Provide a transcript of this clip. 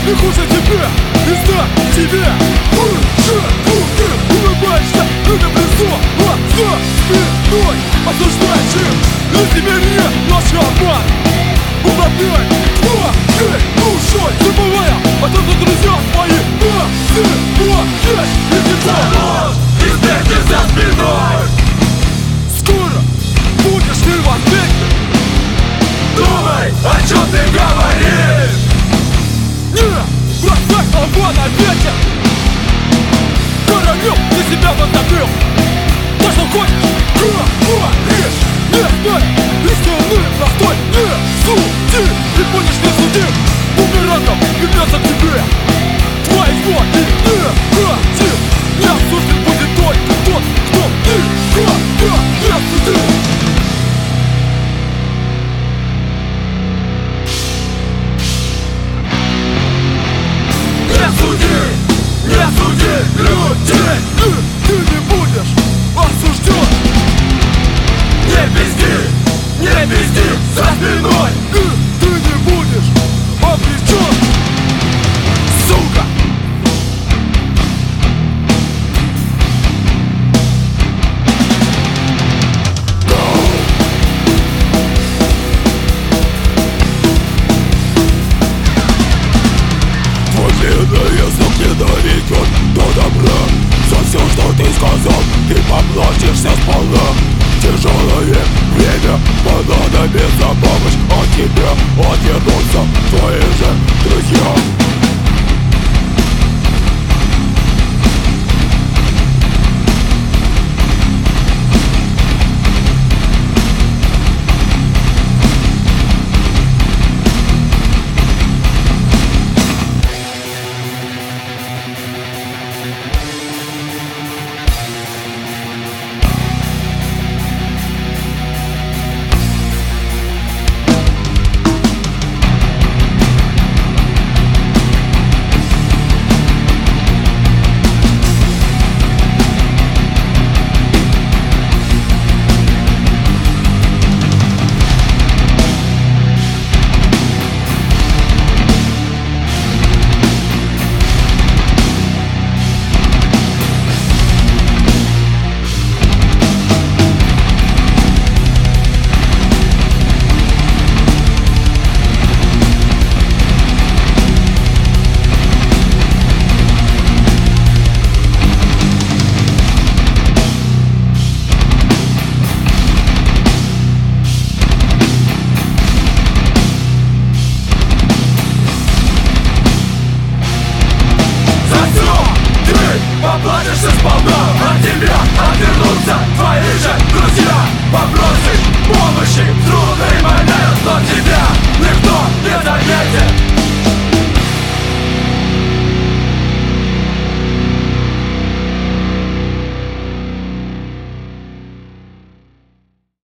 не хуже тебя, не знаю тебе. Ты улыбаешься людям в лицо, а за спиной осуждающим лицемерие наш обман. Управляй твоей душой, забывая о том, что друзья твои называешь издевой. И смерти за спиной. Скоро будешь ты в ответе. Думай, о чем ты говоришь. Не бросай слова на ветер. Коронил, ты себя возомнил. То, что хочешь, говоришь. Не стой, истинный простой. Не суди, ты будешь не судим. Бумерангом вернется к тебе. Твоего и не хотел. Не осужден будет только тот, кто никогда не судил. Не суди людей. Ты не будешь осужден. Не пизди за спиной. Ты не будешь обречен, сука. Твой длинный язык ненавидит до добра. За все, что ты сказал, ты поплатишься сполна. Тяжелое время, понадобится помощь от тебя. Отвернутся твои же друзья.